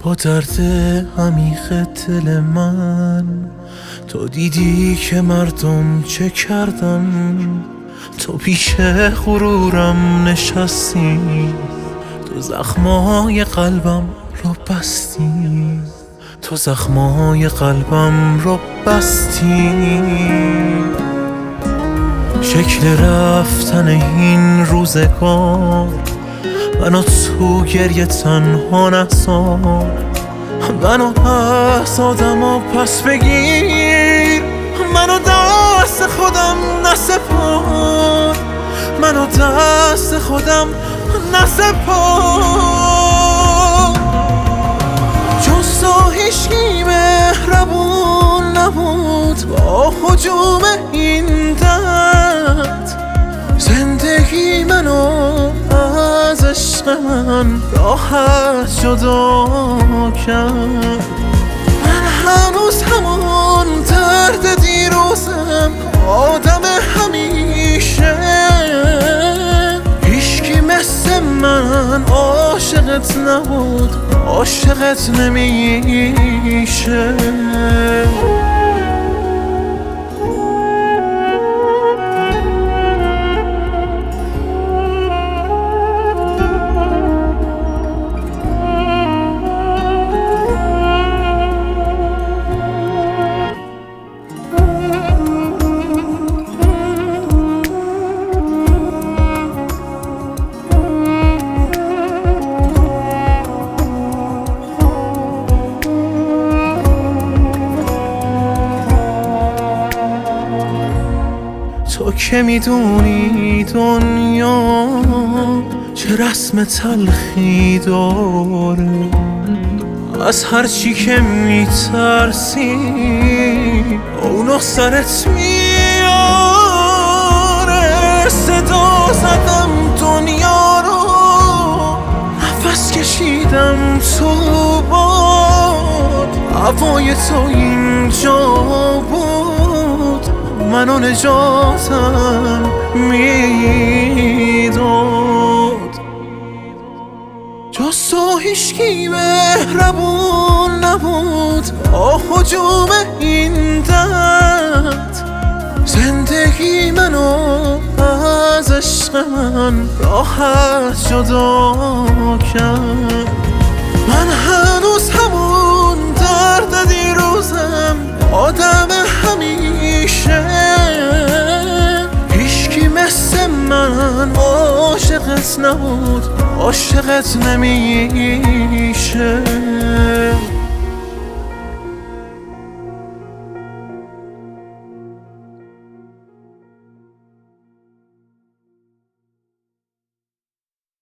با درد عمیق دل من تو دیدی که مردم چه کردن، تو پیش غرورم نشستی، تو زخمای قلبم رو بستی، تو زخمای قلبم رو بستی. شکل رفتن این روزگار منو تو گریه تنها نذار، منو از آدما پس بگیر، منو دست خودم نسپار، منو دست خودم نسپار. جز تو هیچکی مهربون نبود با هجوم این درد، زندگی منو از عشق من راحت جدا کرد. من هنوز همون درد دیروزم، آدم همیشه، هیچکی مثل من عاشقت نبود، عاشقت نمیشه. تو که میدونی دنیا چه رسم تلخی داره، از هرچی که میترسی اونو سرت میاره. صدا زدم دنیا رو، نفس کشیدم تو باد، هوای تو اینجا بود، منو نجاتم میداد. جز تو هیچکی مهربون نبود با هجوم این درد، زندگی منو از عشق من راحت جدا کرد. من هنوز همون درد دیروزم، آدم همیشه، هیچکی مثل من عاشقت نبود، عاشقت نمیشه.